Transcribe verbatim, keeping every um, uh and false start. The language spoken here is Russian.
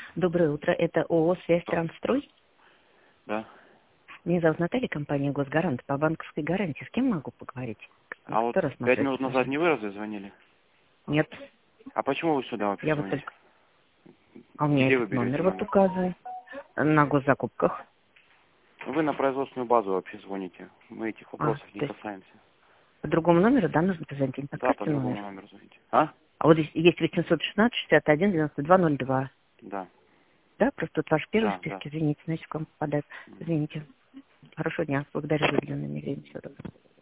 Доброе утро. Это ООО «Связь Трансстрой». Да. Меня зовут Наталья, компания «Госгарант» по банковской гарантии. С кем могу поговорить? А вот Кто пять рассматривает? минут назад не вы разве звонили? Нет, А почему вы сюда вообще я вот звоните? только... А у меня Где вы этот берете номер вот номер? указан. На госзакупках. Вы на производственную базу вообще звоните. Мы этих А, вопросов не то есть касаемся. по другому номеру, да, нужно позвонить? Не Да, по подскажете другому номер? номеру звоните. А? А вот здесь есть восемьсот шестнадцать шестьдесят один девяносто два ноль два. Да. Да, просто вот ваш первый Да, да. список, извините, значит, к вам попадает. Извините. Хорошего дня. Благодарю за уделенное мне время. Всего доброго.